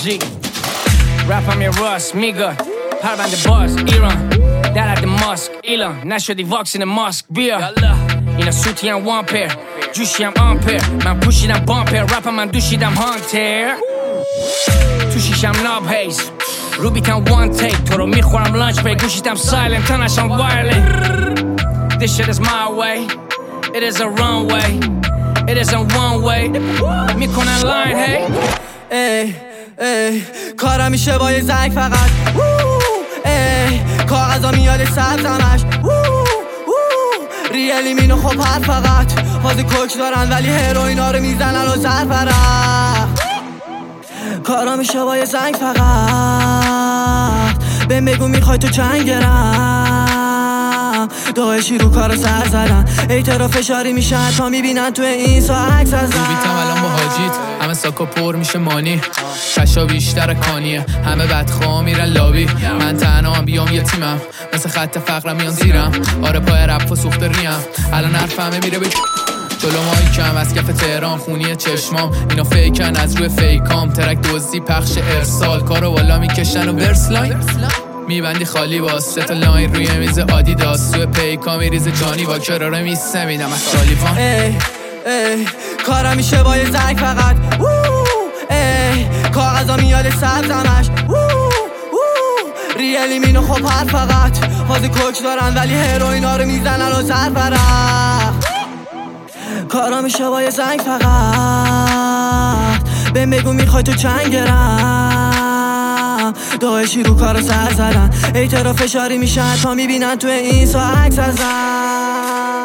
جی رپم یه راست میگه پرونده باز ایران در حد ماسک ایلان نشدی واکسین ماسک بیا اینا سوتی هم وان پیر جوشی هم آمپر من پوشیدم بامپر رپم من دوشیدم هانتر تو شیشم ناب هیز رو بیتم وان تیک تو رو میخورم لانچ بری گوشیدم سایلنت تا نشم وایرلی This shit is my way It is a runway It isn't one way میکنن لاین هی ای ای کارم میشه با یه زنگ فقط ای کاغذا میاد سبزمش ریالی مینو خب هر فقط فاز کوک دارن ولی هروئینا رو میزنن و زرفرق کارم میشه با یه زنگ فقط بهم بگو میخوای تو چند گرم داعشی رو کار سر زدن ایترا فشاری میشن تا میبینن تو این سا عکس ازن بیتم الان با حاجیت همه ساکا پر میشه مانی کشا بیشتر کانیه همه بدخواه میرن لابی من تنها هم بیام یه تیمم مثل خط فقرم میان زیرم آره پای رپ و سوخت ریم الان حرفمه میره جلو مایکم از کف تهران خونی چشمام اینا فیکن از روی فیکام ترک دوزی پخش ارسال کارو والا میکشن و ورس لاین میبندی خالی با 3 تا لاین روی میز آدیداس توی پیکا میریزه جانی با کراره میسمیدم از تالیبان ای کارم میشه با یه زنگ فقط ای کاغذا میاد سبزمش ریالی مینو خب هر فقط فاز کوک دارن ولی هروئینا رو میزنن و زرفرق کارا میشه با یه زنگ فقط بهم بگو میخوای تو چند گرم داعشی رو کارو سر زدن ایترا فشاری میشن تا میبینن تو این سا عکس ازن